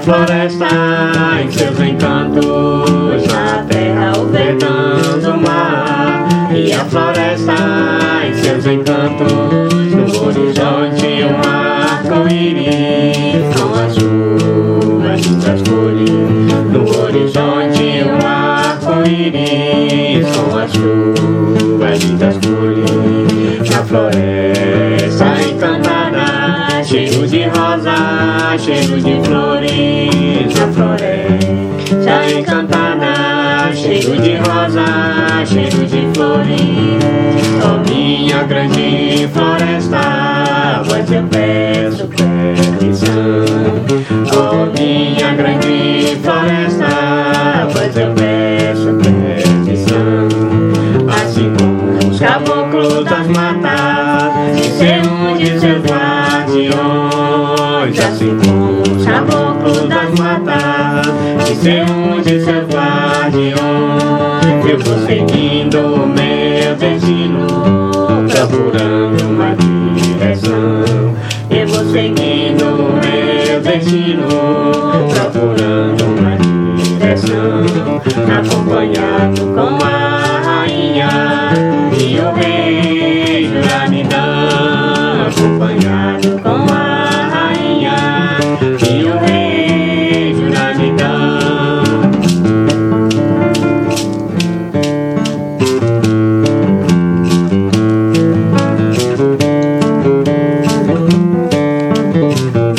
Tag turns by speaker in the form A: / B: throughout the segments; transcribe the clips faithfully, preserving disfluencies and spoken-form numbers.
A: floresta em seus encantos, na terra o verdão do mar. E a floresta em seus encantos, no horizonte um arco-íris com as suas lindas cores. No horizonte um arco-íris com as suas lindas cores. Na floresta encantada, cheiro de rosa, cheiro de flores. Na floresta encantada, cheiro de rosa, cheiro de flores. Oh, minha grande floresta, pois eu peço permissão. Oh, minha grande floresta, pois eu peço permissão. Assim como os caboclos das matas, de ser um de seus guardiões. Assim como os caboclos das matas, de ser um de seus guardiões. Eu vou seguindo o meu destino, procurando uma direção. Eu vou seguindo o meu destino, procurando uma direção. Acompanhado com a rainha e o rei Juramidão. Acompanhado com a rainha e o rei Juramidão.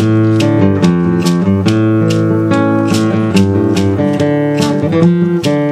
A: Música